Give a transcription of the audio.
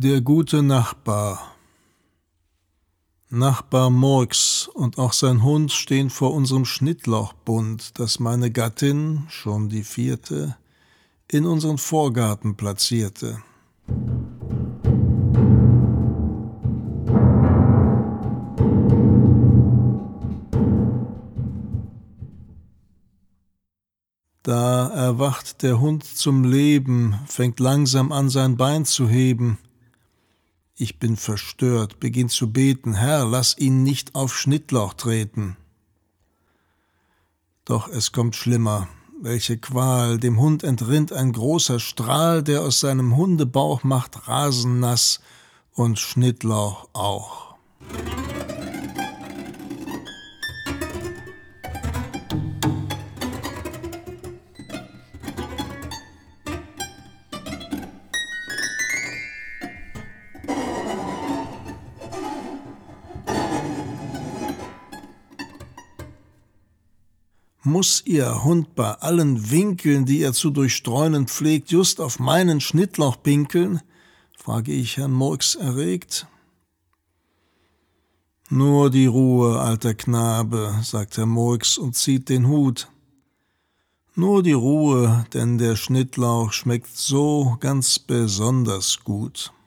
Der gute Nachbar. Nachbar Murks und auch sein Hund stehen vor unserem Schnittlauchbund, das meine Gattin, schon die 4., in unseren Vorgarten platzierte. Da erwacht der Hund zum Leben, fängt langsam an, sein Bein zu heben. Ich bin verstört, beginn zu beten: Herr, lass ihn nicht auf Schnittlauch treten. Doch es kommt schlimmer. Welche Qual! Dem Hund entrinnt ein großer Strahl, der aus seinem Hundebauch macht Rasen nass und Schnittlauch auch. Muss Ihr Hund bei allen Winkeln, die er zu durchstreunen pflegt, just auf meinen Schnittlauch pinkeln? Frage ich Herrn Murks erregt. Nur die Ruhe, alter Knabe, sagt Herr Murks und zieht den Hut. Nur die Ruhe, denn der Schnittlauch schmeckt so ganz besonders gut.